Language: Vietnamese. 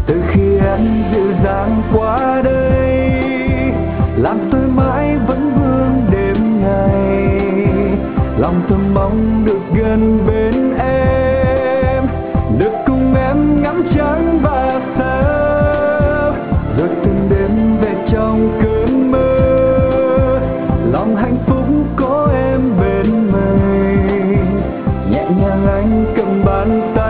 từ khi em dịu dàng qua đây, làm tôi mãi vẫn vương đêm ngày. Lòng thầm mong được gần bên em, được cùng em ngắm trăng và sao, rồi từng đêm về trong cơn mơ. Lòng hạnh phúc có em bên mình, nhẹ nhàng anh cầm bàn tay